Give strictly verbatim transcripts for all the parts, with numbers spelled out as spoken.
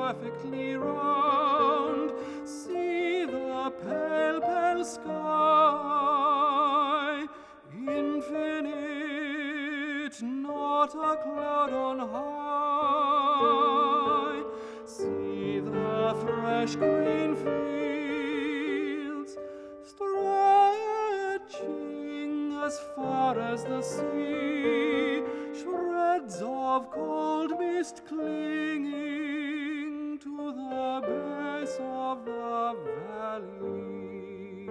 perfectly round. See the pale, pale sky, infinite, not a cloud on high. See the fresh green fields stretching as far as the sea, shreds of cold mist clinging to the base of the valley.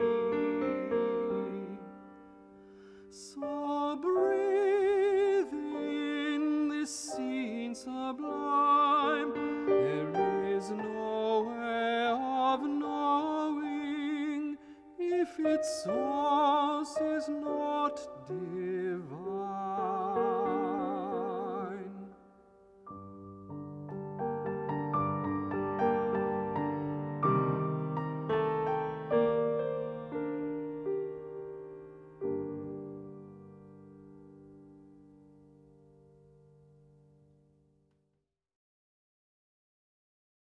So breathe in this scene sublime, there is no way of knowing if its source is not divine.